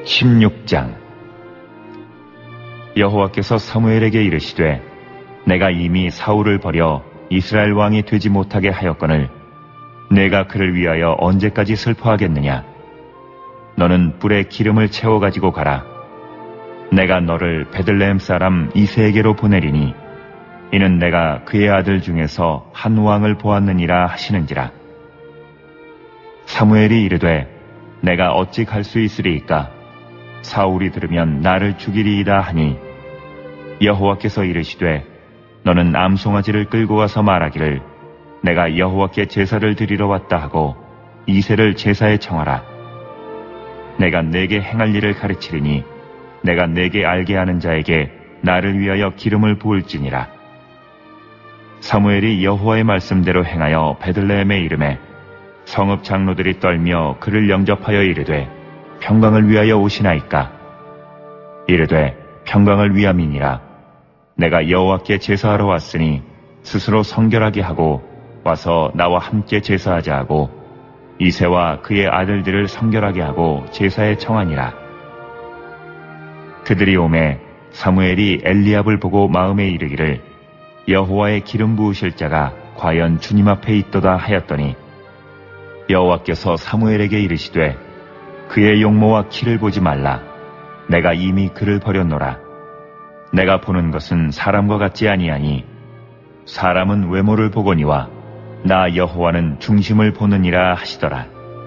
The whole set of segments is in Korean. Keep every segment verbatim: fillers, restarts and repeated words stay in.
십육 장. 여호와께서 사무엘에게 이르시되 내가 이미 사울을 버려 이스라엘 왕이 되지 못하게 하였거늘 내가 그를 위하여 언제까지 슬퍼하겠느냐. 너는 뿔에 기름을 채워 가지고 가라. 내가 너를 베들레헴 사람 이새에게로 보내리니 이는 내가 그의 아들 중에서 한 왕을 보았느니라 하시는지라. 사무엘이 이르되 내가 어찌 갈 수 있으리이까. 사울이 들으면 나를 죽이리이다 하니 여호와께서 이르시되 너는 암송아지를 끌고 가서 말하기를 내가 여호와께 제사를 드리러 왔다 하고 이새를 제사에 청하라. 내가 내게 행할 일을 가르치리니 내가 내게 알게 하는 자에게 나를 위하여 기름을 부을지니라. 사무엘이 여호와의 말씀대로 행하여 베들레헴에 이르매 성읍 장로들이 떨며 그를 영접하여 이르되 평강을 위하여 오시나이까. 이르되 평강을 위함이니라. 내가 여호와께 제사하러 왔으니 스스로 성결하게 하고 와서 나와 함께 제사하자 하고 이새와 그의 아들들을 성결하게 하고 제사에 청하니라. 그들이 오매 사무엘이 엘리압을 보고 마음에 이르기를 여호와의 기름 부으실 자가 과연 주님 앞에 있도다 하였더니 여호와께서 사무엘에게 이르시되 그의 용모와 키를 보지 말라. 내가 이미 그를 버렸노라. 내가 보는 것은 사람과 같지 아니하니 사람은 외모를 보거니와 나 여호와는 중심을 보느니라 하시더라.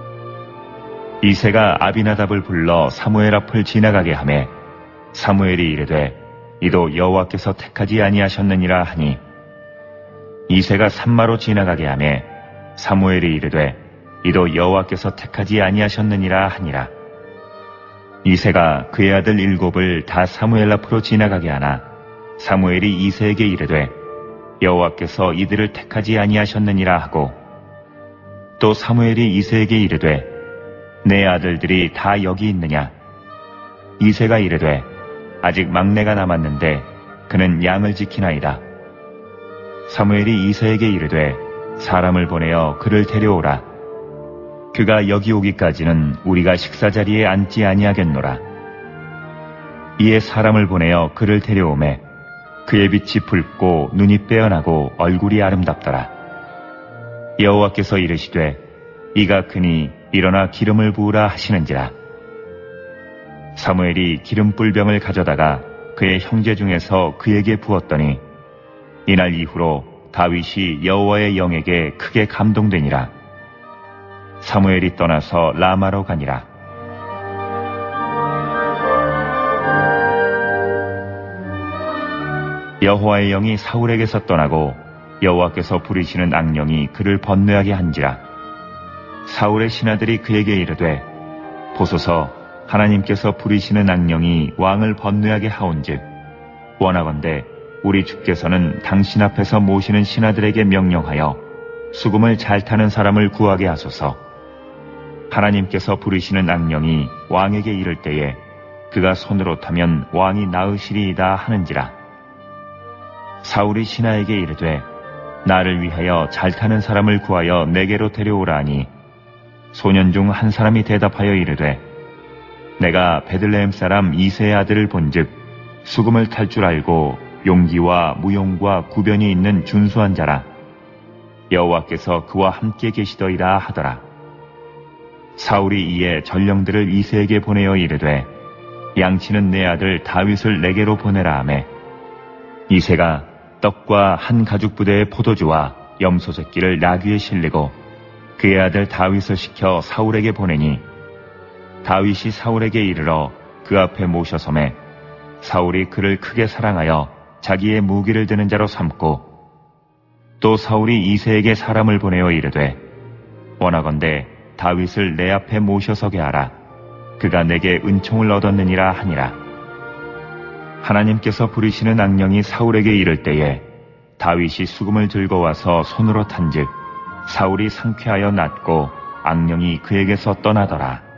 이새가 아비나답을 불러 사무엘 앞을 지나가게 하매 사무엘이 이르되 이도 여호와께서 택하지 아니하셨느니라 하니 이새가 산마로 지나가게 하매 사무엘이 이르되 이도 여호와께서 택하지 아니하셨느니라 하니라. 이새가 그의 아들 일곱을 다 사무엘 앞으로 지나가게 하나 사무엘이 이새에게 이르되 여호와께서 이들을 택하지 아니하셨느니라 하고 또 사무엘이 이새에게 이르되 내 아들들이 다 여기 있느냐. 이새가 이르되 아직 막내가 남았는데 그는 양을 지키나이다. 사무엘이 이새에게 이르되 사람을 보내어 그를 데려오라. 그가 여기 오기까지는 우리가 식사자리에 앉지 아니하겠노라. 이에 사람을 보내어 그를 데려오매 그의 빛이 붉고 눈이 빼어나고 얼굴이 아름답더라. 여호와께서 이르시되 이가 그니 일어나 기름을 부으라 하시는지라. 사무엘이 기름 뿔병을 가져다가 그의 형제 중에서 그에게 부었더니 이날 이후로 다윗이 여호와의 영에게 크게 감동되니라. 사무엘이 떠나서 라마로 가니라. 여호와의 영이 사울에게서 떠나고 여호와께서 부리시는 악령이 그를 번뇌하게 한지라. 사울의 신하들이 그에게 이르되 보소서 하나님께서 부리시는 악령이 왕을 번뇌하게 하온즉 원하건대 우리 주께서는 당신 앞에서 모시는 신하들에게 명령하여 수금을 잘 타는 사람을 구하게 하소서. 하나님께서 부리시는 악령이 왕에게 이를 때에 그가 손으로 타면 왕이 나으시리이다 하는지라. 사울이 신하에게 이르되 나를 위하여 잘 타는 사람을 구하여 내게로 데려오라 하니 소년 중 한 사람이 대답하여 이르되 내가 베들레헴 사람 이새의 아들을 본즉 수금을 탈 줄 알고 용기와 무용과 구변이 있는 준수한 자라. 여호와께서 그와 함께 계시더이다 하더라. 사울이 이에 전령들을 이새에게 보내어 이르되 양치는 내 아들 다윗을 내게로 보내라 하매 이새가 떡과 한 가죽 부대의 포도주와 염소 새끼를 나귀에 실리고 그의 아들 다윗을 시켜 사울에게 보내니 다윗이 사울에게 이르러 그 앞에 모셔서매 사울이 그를 크게 사랑하여 자기의 무기를 드는 자로 삼고 또 사울이 이새에게 사람을 보내어 이르되 원하건대 다윗을 내 앞에 모셔서게 하라. 그가 내게 은총을 얻었느니라 하니라. 하나님께서 부리시는 악령이 사울에게 이를 때에 다윗이 수금을 들고 와서 손으로 탄즉 사울이 상쾌하여 낫고 악령이 그에게서 떠나더라.